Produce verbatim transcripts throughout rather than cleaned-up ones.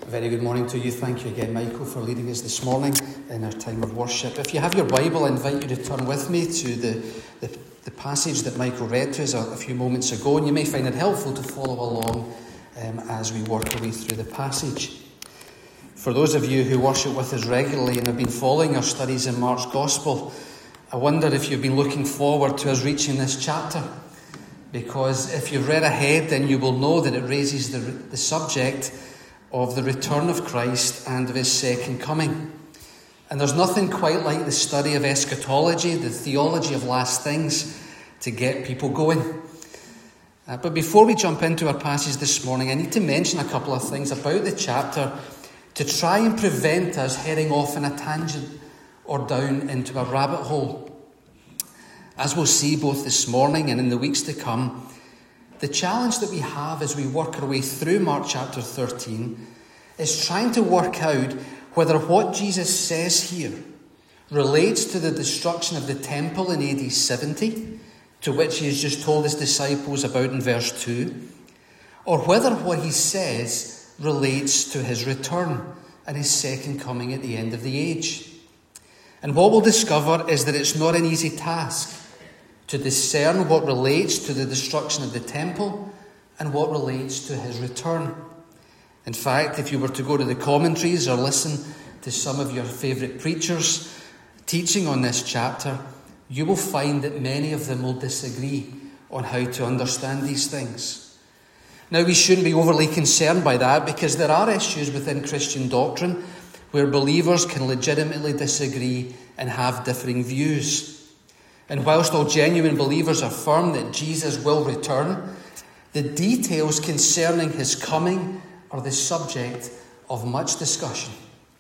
Very good morning to you. Thank you again, Michael, for leading us this morning in our time of worship. If you have your Bible, I invite you to turn with me to the, the, the passage that Michael read to us a, a few moments ago, and you may find it helpful to follow along um, as we work our way through the passage. For those of you who worship with us regularly and have been following our studies in Mark's Gospel, I wonder if you've been looking forward to us reaching this chapter. Because if you've read ahead, then you will know that it raises the, the subject of the return of Christ and of his second coming. And there's nothing quite like the study of eschatology, the theology of last things, to get people going. Uh, but before we jump into our passage this morning, I need to mention a couple of things about the chapter to try and prevent us heading off in a tangent or down into a rabbit hole. As we'll see both this morning and in the weeks to come, the challenge that we have as we work our way through Mark chapter thirteen is trying to work out whether what Jesus says here relates to the destruction of the temple in A D seventy, to which he has just told his disciples about in verse two, or whether what he says relates to his return and his second coming at the end of the age. And what we'll discover is that it's not an easy task to discern what relates to the destruction of the temple and what relates to his return. In fact, if you were to go to the commentaries or listen to some of your favourite preachers teaching on this chapter, you will find that many of them will disagree on how to understand these things. Now, we shouldn't be overly concerned by that, because there are issues within Christian doctrine where believers can legitimately disagree and have differing views. And whilst all genuine believers are firm that Jesus will return, the details concerning his coming are the subject of much discussion.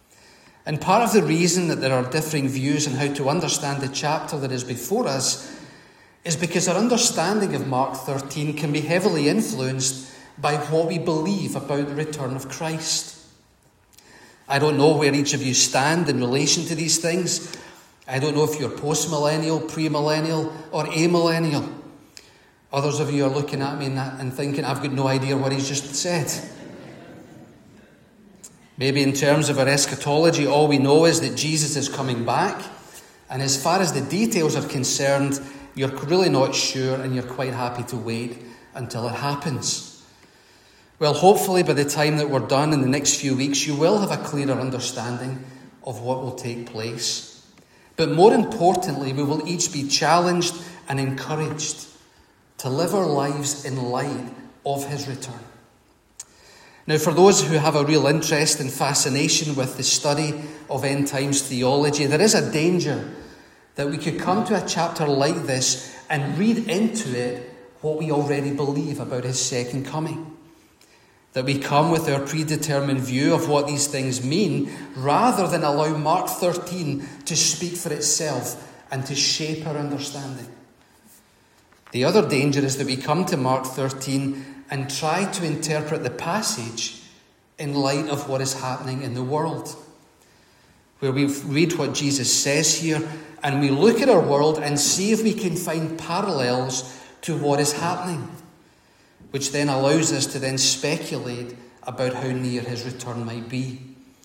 And part of the reason that there are differing views on how to understand the chapter that is before us is because our understanding of Mark thirteen can be heavily influenced by what we believe about the return of Christ. I don't know where each of you stand in relation to these things. I don't know if you're post-millennial, pre-millennial, or amillennial. Others of you are looking at me and thinking, I've got no idea what he's just said. Maybe in terms of our eschatology, all we know is that Jesus is coming back. And as far as the details are concerned, you're really not sure and you're quite happy to wait until it happens. Well, hopefully by the time that we're done in the next few weeks, you will have a clearer understanding of what will take place. But more importantly, we will each be challenged and encouraged to live our lives in light of his return. Now, for those who have a real interest and fascination with the study of end times theology, there is a danger that we could come to a chapter like this and read into it what we already believe about his second coming. That we come with our predetermined view of what these things mean, rather than allow Mark thirteen to speak for itself and to shape our understanding. The other danger is that we come to Mark thirteen and try to interpret the passage in light of what is happening in the world. Where we read what Jesus says here and we look at our world and see if we can find parallels to what is happening, which then allows us to then speculate about how near his return might be.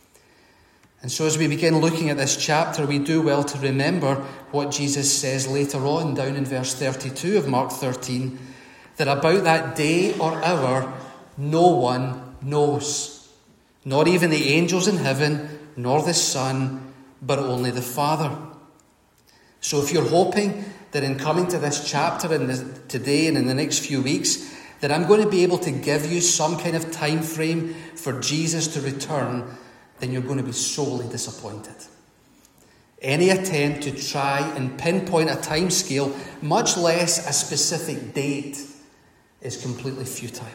And so as we begin looking at this chapter, we do well to remember what Jesus says later on down in verse thirty-two of Mark thirteen, that about that day or hour no one knows, not even the angels in heaven, nor the Son, but only the Father. So if you're hoping that in coming to this chapter in the, today and in the next few weeks, that I'm going to be able to give you some kind of time frame for Jesus to return, then you're going to be sorely disappointed. Any attempt to try and pinpoint a time scale, much less a specific date, is completely futile.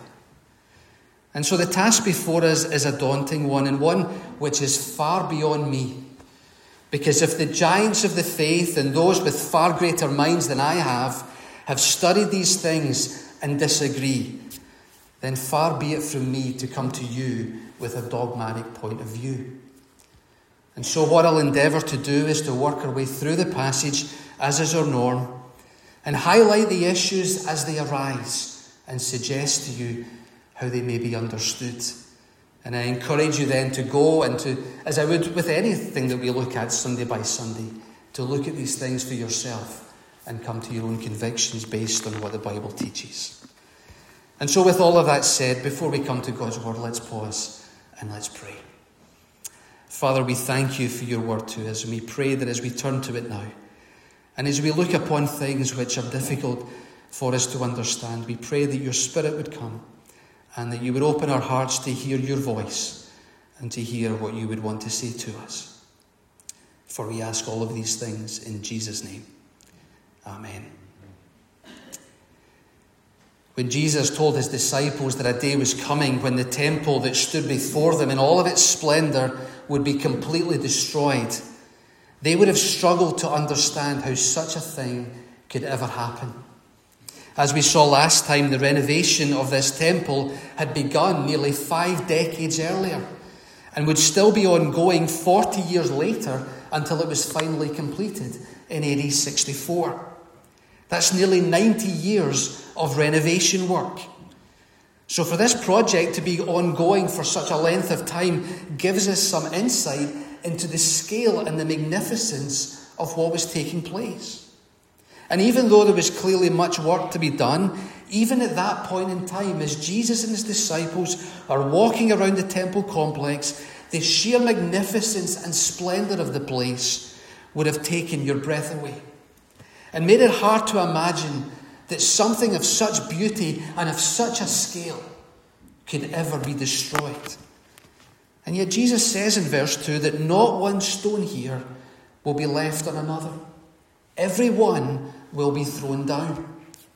And so the task before us is a daunting one, and one which is far beyond me. Because if the giants of the faith and those with far greater minds than I have, have studied these things and disagree, then far be it from me to come to you with a dogmatic point of view. And so what I'll endeavour to do is to work our way through the passage, as is our norm, and highlight the issues as they arise and suggest to you how they may be understood. And I encourage you then to go and to, as I would with anything that we look at Sunday by Sunday, to look at these things for yourself and come to your own convictions based on what the Bible teaches. And so with all of that said, before we come to God's word, let's pause and let's pray. Father, we thank you for your word to us, and we pray that as we turn to it now, and as we look upon things which are difficult for us to understand, we pray that your Spirit would come and that you would open our hearts to hear your voice and to hear what you would want to say to us. For we ask all of these things in Jesus' name. Amen. When Jesus told his disciples that a day was coming when the temple that stood before them in all of its splendour would be completely destroyed, they would have struggled to understand how such a thing could ever happen. As we saw last time, the renovation of this temple had begun nearly five decades earlier and would still be ongoing forty years later until it was finally completed in A D sixty-four. That's nearly ninety years of renovation work. So for this project to be ongoing for such a length of time gives us some insight into the scale and the magnificence of what was taking place. And even though there was clearly much work to be done, even at that point in time, as Jesus and his disciples are walking around the temple complex, the sheer magnificence and splendour of the place would have taken your breath away and made it hard to imagine that something of such beauty and of such a scale could ever be destroyed. And yet Jesus says in verse two that not one stone here will be left on another. Every one will be thrown down.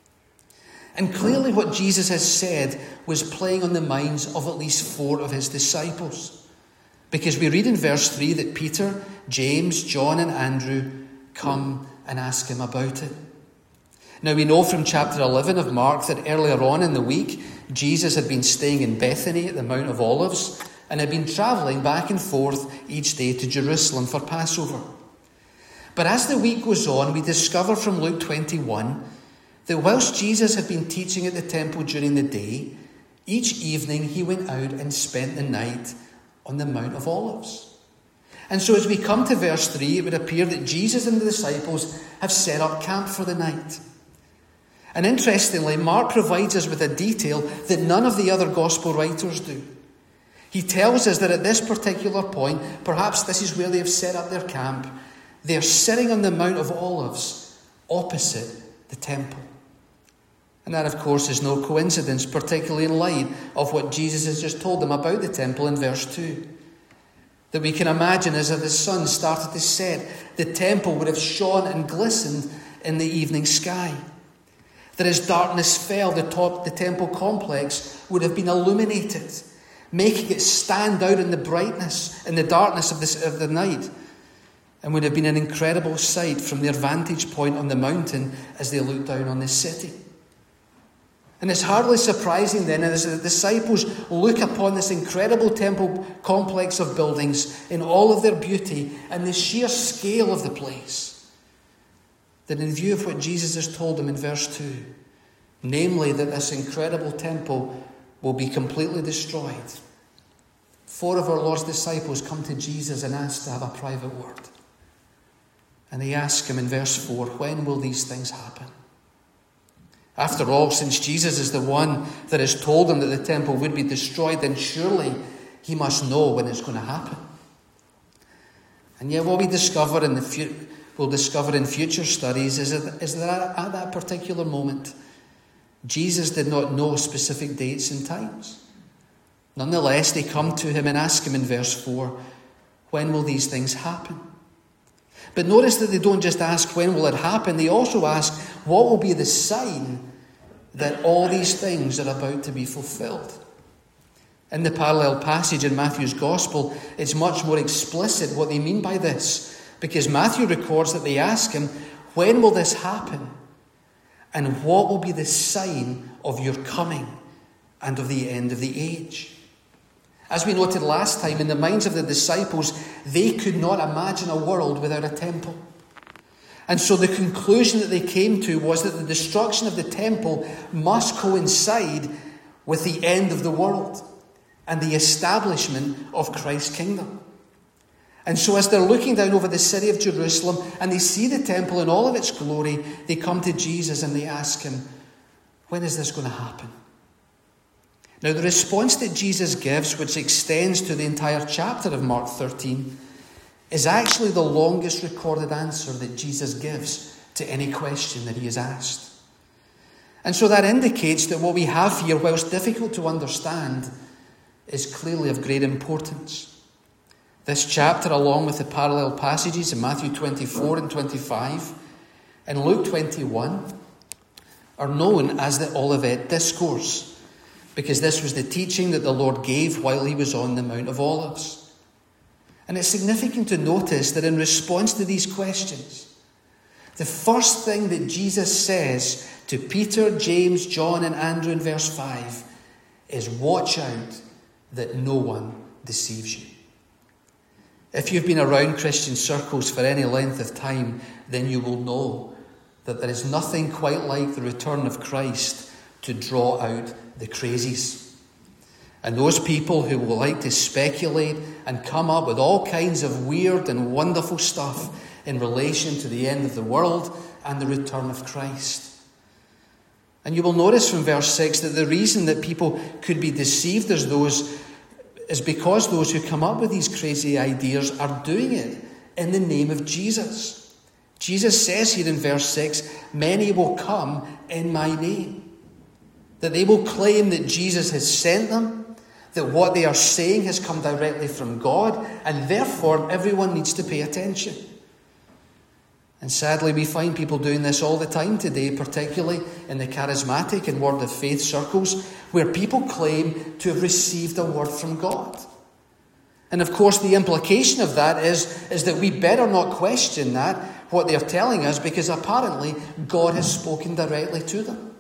And clearly what Jesus has said was playing on the minds of at least four of his disciples. Because we read in verse three that Peter, James, John and Andrew come and ask him about it. Now we know from chapter eleven of Mark that earlier on in the week, Jesus had been staying in Bethany at the Mount of Olives and had been travelling back and forth each day to Jerusalem for Passover. But as the week goes on, we discover from Luke twenty-one that whilst Jesus had been teaching at the temple during the day, each evening he went out and spent the night on the Mount of Olives. And so as we come to verse three, it would appear that Jesus and the disciples have set up camp for the night. And interestingly, Mark provides us with a detail that none of the other gospel writers do. He tells us that at this particular point, perhaps this is where they have set up their camp, they're sitting on the Mount of Olives opposite the temple. And that, of course, is no coincidence, particularly in light of what Jesus has just told them about the temple in verse two. That we can imagine as the sun started to set, the temple would have shone and glistened in the evening sky. That as darkness fell, the, top, the temple complex would have been illuminated, making it stand out in the brightness, in the darkness of, this, of the night, and would have been an incredible sight from their vantage point on the mountain as they looked down on the city. And it's hardly surprising then as the disciples look upon this incredible temple complex of buildings in all of their beauty and the sheer scale of the place, that in view of what Jesus has told them in verse two, namely that this incredible temple will be completely destroyed, four of our Lord's disciples come to Jesus and ask to have a private word. And they ask him in verse four, when will these things happen? After all, since Jesus is the one that has told them that the temple would be destroyed, then surely he must know when it's going to happen. And yet what we discover in the fu- we'll discover in future studies is that, is that at that particular moment, Jesus did not know specific dates and times. Nonetheless, they come to him and ask him in verse four, when will these things happen? But notice that they don't just ask when will it happen, they also ask what will be the sign that all these things are about to be fulfilled. In the parallel passage in Matthew's Gospel, it's much more explicit what they mean by this, because Matthew records that they ask him, when will this happen? And what will be the sign of your coming and of the end of the age? As we noted last time, in the minds of the disciples, they could not imagine a world without a temple. And so the conclusion that they came to was that the destruction of the temple must coincide with the end of the world. and the establishment of Christ's kingdom. And so as they're looking down over the city of Jerusalem and they see the temple in all of its glory, they come to Jesus and they ask him, when is this going to happen? Now, the response that Jesus gives, which extends to the entire chapter of Mark thirteen, is actually the longest recorded answer that Jesus gives to any question that he is asked. And so that indicates that what we have here, whilst difficult to understand, is clearly of great importance. This chapter, along with the parallel passages in Matthew twenty-four and twenty-five and Luke twenty-one, are known as the Olivet Discourse, because this was the teaching that the Lord gave while he was on the Mount of Olives. And it's significant to notice that in response to these questions, the first thing that Jesus says to Peter, James, John, and Andrew in verse five is, watch out that no one deceives you. If you've been around Christian circles for any length of time, then you will know that there is nothing quite like the return of Christ to draw out the crazies. And those people who will like to speculate and come up with all kinds of weird and wonderful stuff in relation to the end of the world and the return of Christ. And you will notice from verse six that the reason that people could be deceived as those is because those who come up with these crazy ideas are doing it in the name of Jesus. Jesus says here in verse six, many will come in my name. That they will claim that Jesus has sent them, that what they are saying has come directly from God, and therefore everyone needs to pay attention. And sadly, we find people doing this all the time today, particularly in the charismatic and word of faith circles, where people claim to have received a word from God. And of course, the implication of that is, is that we better not question that, what they're telling us, because apparently God has spoken directly to them.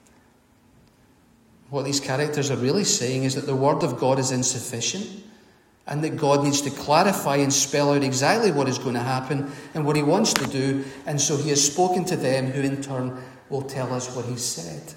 What these characters are really saying is that the word of God is insufficient, and that God needs to clarify and spell out exactly what is going to happen and what he wants to do. And so he has spoken to them, who in turn will tell us what he said.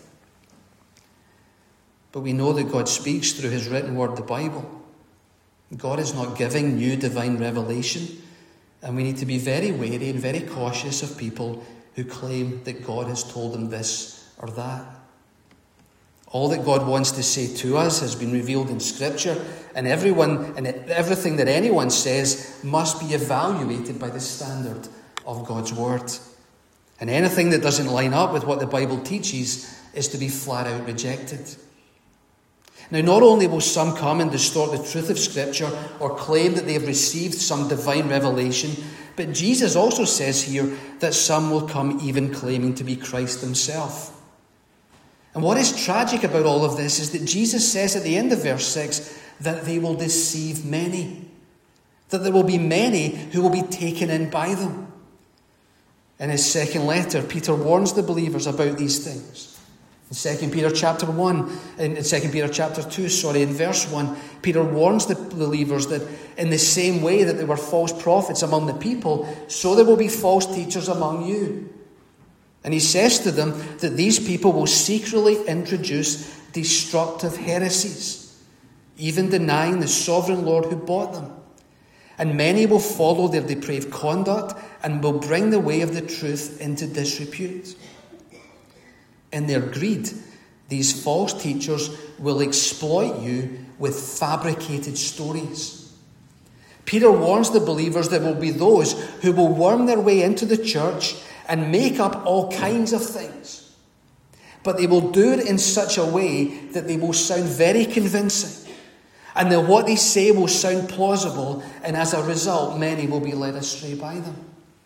But we know that God speaks through his written word, the Bible. God is not giving new divine revelation. And we need to be very wary and very cautious of people who claim that God has told them this or that. All that God wants to say to us has been revealed in Scripture, and everyone and everything that anyone says must be evaluated by the standard of God's Word. And anything that doesn't line up with what the Bible teaches is to be flat out rejected. Now, not only will some come and distort the truth of Scripture or claim that they have received some divine revelation, but Jesus also says here that some will come even claiming to be Christ himself. And what is tragic about all of this is that Jesus says at the end of verse six that they will deceive many. That there will be many who will be taken in by them. In his second letter, Peter warns the believers about these things. In Second Peter chapter one, in Second Peter chapter two, sorry, in verse one, Peter warns the believers that in the same way that there were false prophets among the people, so there will be false teachers among you. And he says to them that these people will secretly introduce destructive heresies, even denying the sovereign Lord who bought them. And many will follow their depraved conduct and will bring the way of the truth into disrepute. In their greed, these false teachers will exploit you with fabricated stories. Peter warns the believers there will be those who will worm their way into the church and make up all kinds of things. But they will do it in such a way that they will sound very convincing. And that what they say will sound plausible, and as a result, many will be led astray by them.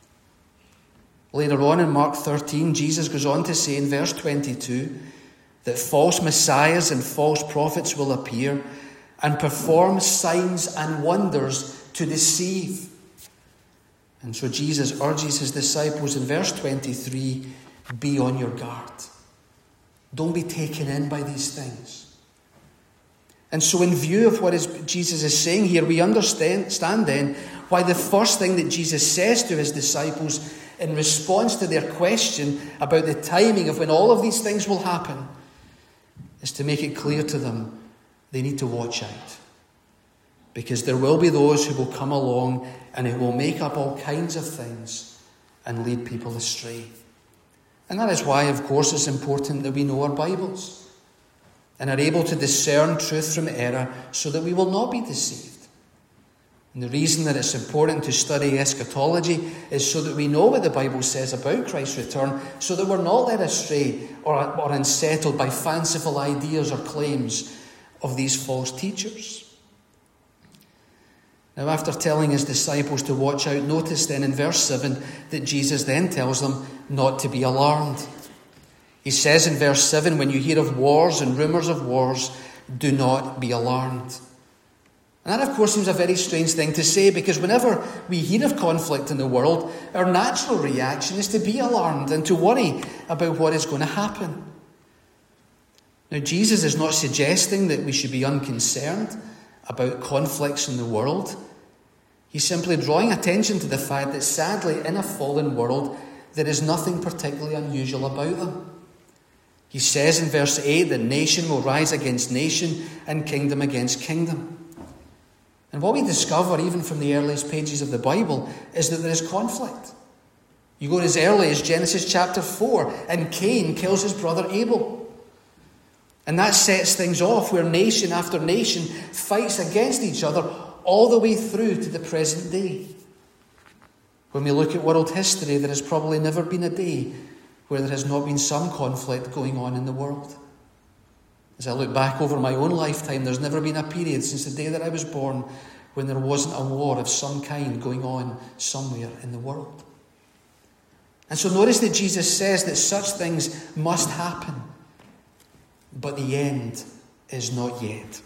Later on in Mark thirteen, Jesus goes on to say in verse twenty-two that false messiahs and false prophets will appear and perform signs and wonders to deceive. And so Jesus urges his disciples in verse twenty-three, be on your guard. Don't be taken in by these things. And so in view of what is, Jesus is saying here, we understand then why the first thing that Jesus says to his disciples in response to their question about the timing of when all of these things will happen is to make it clear to them they need to watch out. Because there will be those who will come along and who will make up all kinds of things and lead people astray. And that is why, of course, it's important that we know our Bibles and are able to discern truth from error so that we will not be deceived. And the reason that it's important to study eschatology is so that we know what the Bible says about Christ's return, so that we're not led astray or, or unsettled by fanciful ideas or claims of these false teachers. Now, after telling his disciples to watch out, notice then in verse seven that Jesus then tells them not to be alarmed. He says in verse seven, when you hear of wars and rumours of wars, do not be alarmed. And that, of course, seems a very strange thing to say, because whenever we hear of conflict in the world, our natural reaction is to be alarmed and to worry about what is going to happen. Now, Jesus is not suggesting that we should be unconcerned about conflicts in the world. He's simply drawing attention to the fact that, sadly, in a fallen world, there is nothing particularly unusual about them. He says in verse eight that nation will rise against nation and kingdom against kingdom. And what we discover, even from the earliest pages of the Bible, is that there is conflict. You go as early as Genesis chapter four, and Cain kills his brother Abel. And that sets things off where nation after nation fights against each other all the way through to the present day. When we look at world history, there has probably never been a day where there has not been some conflict going on in the world. As I look back over my own lifetime, there's never been a period since the day that I was born when there wasn't a war of some kind going on somewhere in the world. And so notice that Jesus says that such things must happen, but the end is not yet.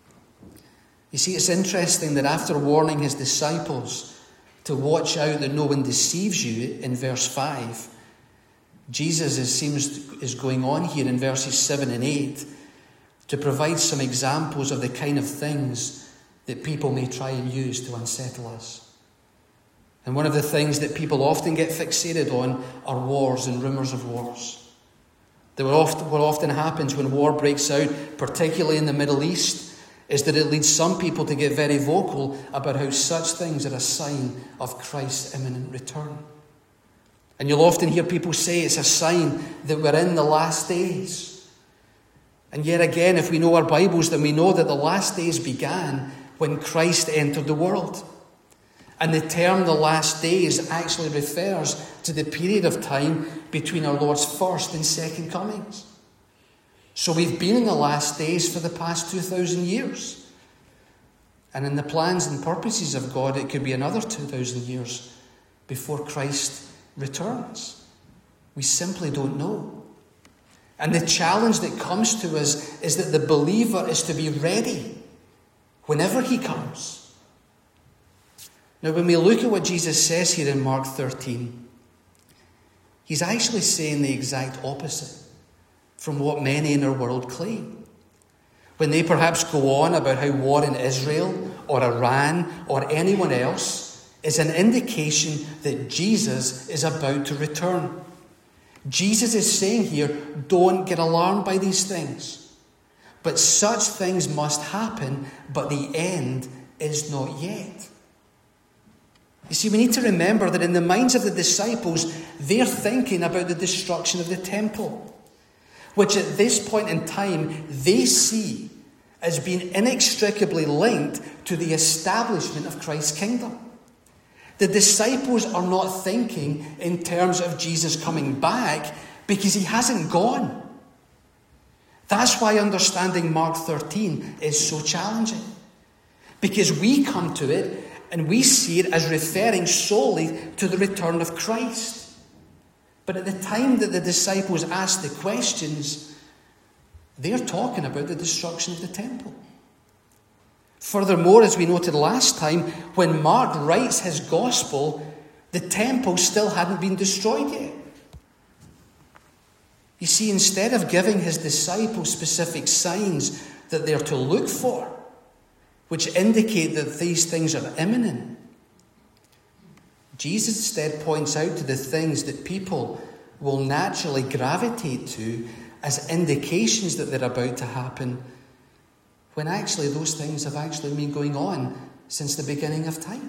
You see, it's interesting that after warning his disciples to watch out that no one deceives you in verse five, Jesus, it seems, is going on here in verses seven and eight to provide some examples of the kind of things that people may try and use to unsettle us. And one of the things that people often get fixated on are wars and rumours of wars. That what often, what often happens when war breaks out, particularly in the Middle East, is that it leads some people to get very vocal about how such things are a sign of Christ's imminent return. And you'll often hear people say it's a sign that we're in the last days. And yet again, if we know our Bibles, then we know that the last days began when Christ entered the world. And the term the last days actually refers to the period of time between our Lord's first and second comings. So we've been in the last days for the past two thousand years. And in the plans and purposes of God, it could be another two thousand years before Christ returns. We simply don't know. And the challenge that comes to us is that the believer is to be ready whenever he comes. Now, when we look at what Jesus says here in Mark thirteen, he's actually saying the exact opposite from what many in our world claim. When they perhaps go on about how war in Israel or Iran or anyone else is an indication that Jesus is about to return. Jesus is saying here, don't get alarmed by these things. But such things must happen, but the end is not yet. You see, we need to remember that in the minds of the disciples, they're thinking about the destruction of the temple, which at this point in time, they see as being inextricably linked to the establishment of Christ's kingdom. The disciples are not thinking in terms of Jesus coming back because he hasn't gone. That's why understanding Mark thirteen is so challenging. Because we come to it and we see it as referring solely to the return of Christ. But at the time that the disciples asked the questions, they're talking about the destruction of the temple. Furthermore, as we noted last time, when Mark writes his gospel, the temple still hadn't been destroyed yet. You see, instead of giving his disciples specific signs that they're to look for, which indicate that these things are imminent, Jesus instead points out to the things that people will naturally gravitate to as indications that they're about to happen, when actually those things have actually been going on since the beginning of time.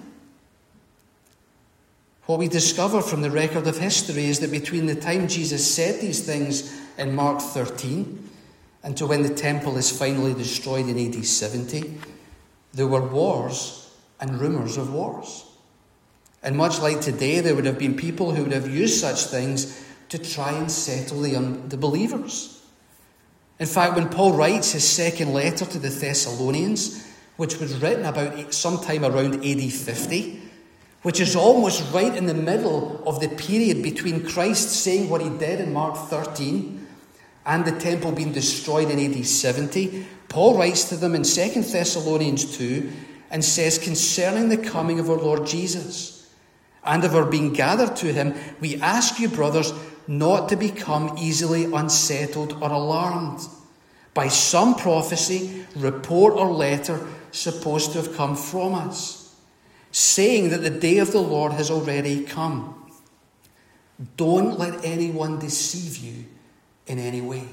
What we discover from the record of history is that between the time Jesus said these things in Mark thirteen and to when the temple is finally destroyed in A D seventy, there were wars and rumours of wars. And much like today, there would have been people who would have used such things to try and settle the, un- the believers. In fact, when Paul writes his second letter to the Thessalonians, which was written about sometime around A D fifty, which is almost right in the middle of the period between Christ saying what he did in Mark thirteen and the temple being destroyed in A D seventy, Paul writes to them in Second Thessalonians two and says, concerning the coming of our Lord Jesus and of our being gathered to him, we ask you, brothers, not to become easily unsettled or alarmed by some prophecy, report, or letter supposed to have come from us, saying that the day of the Lord has already come. Don't let anyone deceive you in any way.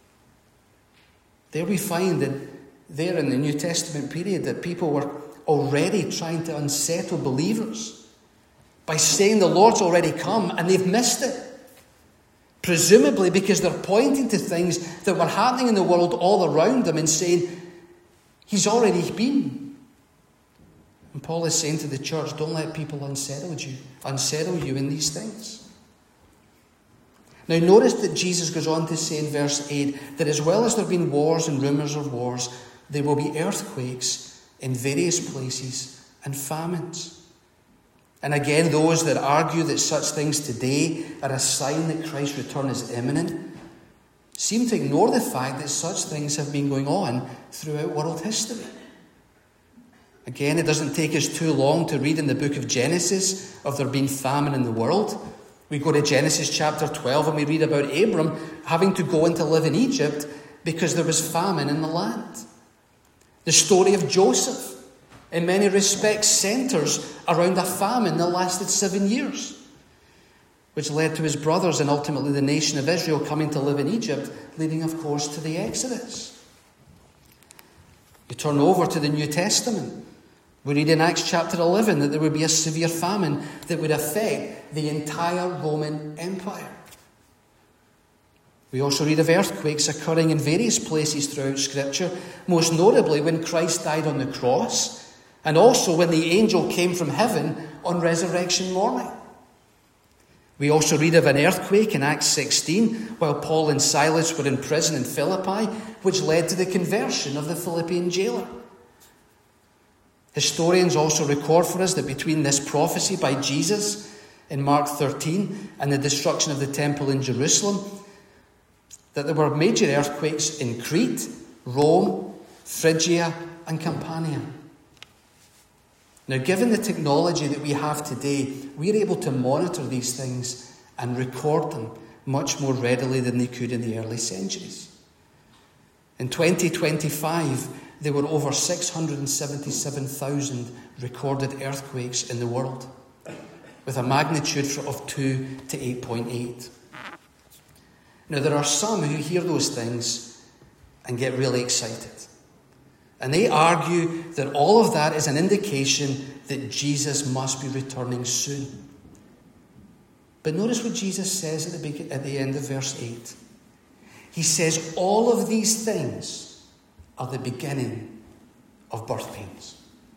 There we find that there in the New Testament period that people were already trying to unsettle believers by saying the Lord's already come, and they've missed it. Presumably because they're pointing to things that were happening in the world all around them and saying, he's already been. And Paul is saying to the church, don't let people unsettle you, unsettle you in these things. Now notice that Jesus goes on to say in verse eight that as well as there have been wars and rumours of wars, there will be earthquakes in various places and famines. And again, those that argue that such things today are a sign that Christ's return is imminent seem to ignore the fact that such things have been going on throughout world history. Again, it doesn't take us too long to read in the book of Genesis of there being famine in the world. We go to Genesis chapter twelve and we read about Abram having to go and to live in Egypt because there was famine in the land. The story of Joseph, in many respects, centres around a famine that lasted seven years, which led to his brothers and ultimately the nation of Israel coming to live in Egypt, leading, of course, to the Exodus. You turn over to the New Testament. We read in Acts chapter eleven that there would be a severe famine that would affect the entire Roman Empire. We also read of earthquakes occurring in various places throughout Scripture, most notably when Christ died on the cross, and also when the angel came from heaven on resurrection morning. We also read of an earthquake in Acts sixteen while Paul and Silas were in prison in Philippi, which led to the conversion of the Philippian jailer. Historians also record for us that between this prophecy by Jesus in Mark thirteen and the destruction of the temple in Jerusalem, that there were major earthquakes in Crete, Rome, Phrygia, and Campania. Now, given the technology that we have today, we're able to monitor these things and record them much more readily than they could in the early centuries. In twenty twenty-five, there were over six hundred seventy-seven thousand recorded earthquakes in the world, with a magnitude of two to eight point eight. Now, there are some who hear those things and get really excited. And they argue that all of that is an indication that Jesus must be returning soon. But notice what Jesus says at the, be- at the end of verse eight. He says, all of these things are the beginning of birth pains.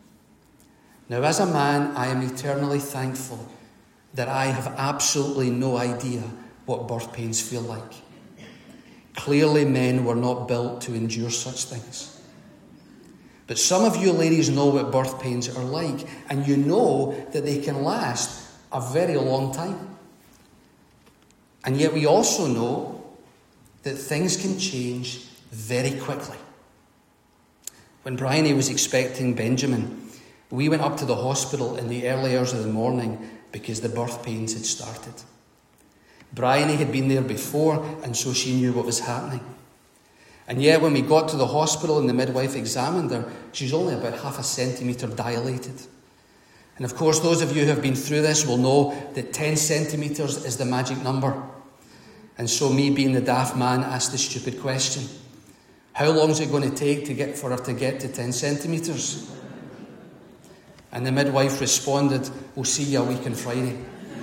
Now, as a man, I am eternally thankful that I have absolutely no idea what birth pains feel like. Clearly, men were not built to endure such things. But some of you ladies know what birth pains are like, and you know that they can last a very long time. And yet we also know that things can change very quickly. When Bryony was expecting Benjamin, we went up to the hospital in the early hours of the morning because the birth pains had started. Bryony had been there before, and so she knew what was happening. And yet when we got to the hospital and the midwife examined her, she's only about half a centimetre dilated. And of course, those of you who have been through this will know that ten centimetres is the magic number. And so me, being the daft man, asked the stupid question, How long is it going to take to get for her to get to ten centimetres? And the midwife responded, we'll see you a week on Friday.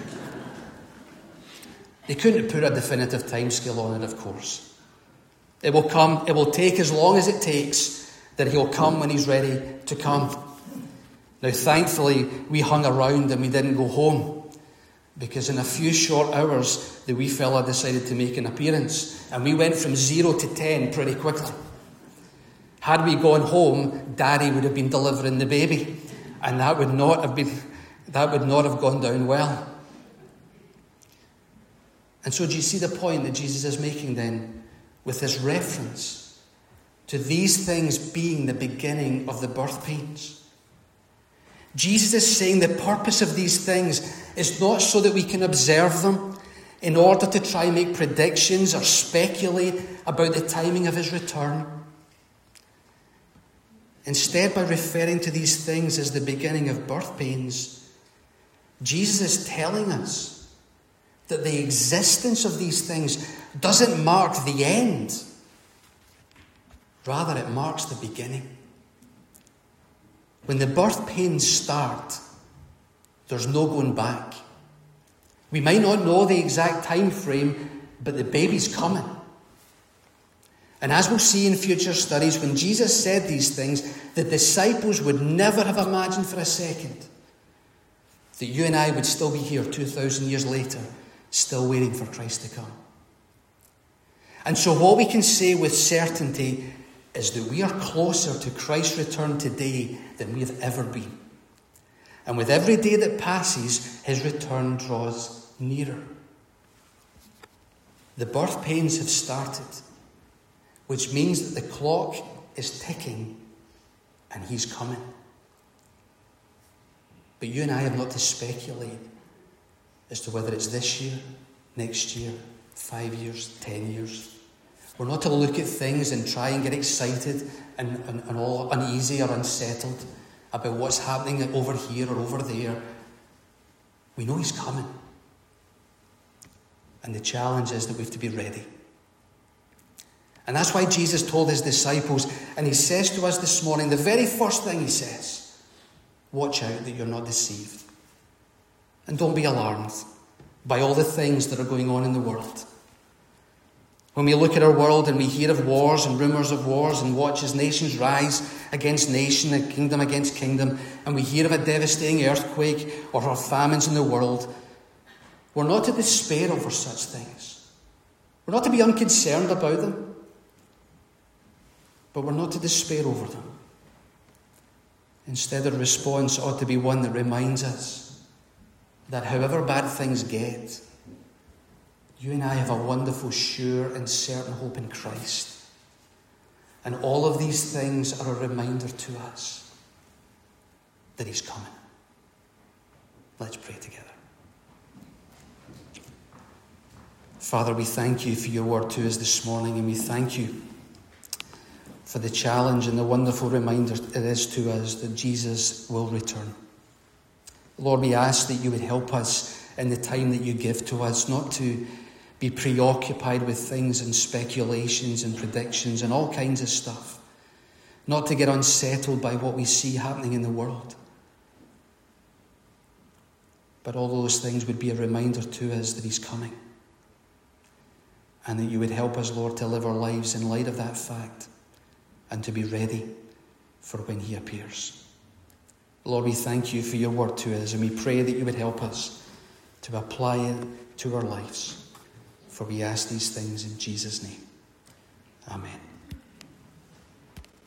They couldn't put a definitive timescale on it, of course. It will come, it will take as long as it takes, that he'll come when he's ready to come. Now, thankfully, we hung around and we didn't go home, because in a few short hours, the wee fella decided to make an appearance, and we went from zero to ten pretty quickly. Had we gone home, Daddy would have been delivering the baby, and that would not have been, that would not have gone down well. And so do you see the point that Jesus is making then with this reference to these things being the beginning of the birth pains? Jesus is saying the purpose of these things is not so that we can observe them in order to try and make predictions or speculate about the timing of his return. Instead, by referring to these things as the beginning of birth pains, Jesus is telling us that the existence of these things doesn't mark the end. Rather, it marks the beginning. When the birth pains start, there's no going back. We might not know the exact time frame, but the baby's coming. And as we'll see in future studies, when Jesus said these things, the disciples would never have imagined for a second that you and I would still be here two thousand years later, still waiting for Christ to come. And so what we can say with certainty is that we are closer to Christ's return today than we have ever been. And with every day that passes, his return draws nearer. The birth pains have started, which means that the clock is ticking and he's coming. But you and I have not to speculate as to whether it's this year, next year, five years, ten years. We're not to look at things and try and get excited and, and, and all uneasy or unsettled about what's happening over here or over there. We know he's coming. And the challenge is that we have to be ready. And that's why Jesus told his disciples, and he says to us this morning, the very first thing he says, watch out that you're not deceived. And don't be alarmed by all the things that are going on in the world. When we look at our world and we hear of wars and rumours of wars and watch as nations rise against nation and kingdom against kingdom, and we hear of a devastating earthquake or of famines in the world, we're not to despair over such things. We're not to be unconcerned about them, but we're not to despair over them. Instead, the response ought to be one that reminds us that however bad things get, you and I have a wonderful, sure and certain hope in Christ. And all of these things are a reminder to us that he's coming. Let's pray together. Father, we thank you for your word to us this morning, and we thank you for the challenge and the wonderful reminder it is to us that Jesus will return. Lord, we ask that you would help us in the time that you give to us, not to be preoccupied with things and speculations and predictions and all kinds of stuff. Not to get unsettled by what we see happening in the world. But all those things would be a reminder to us that he's coming. And that you would help us, Lord, to live our lives in light of that fact and to be ready for when he appears. Lord, we thank you for your word to us, and we pray that you would help us to apply it to our lives. For we ask these things in Jesus' name. Amen.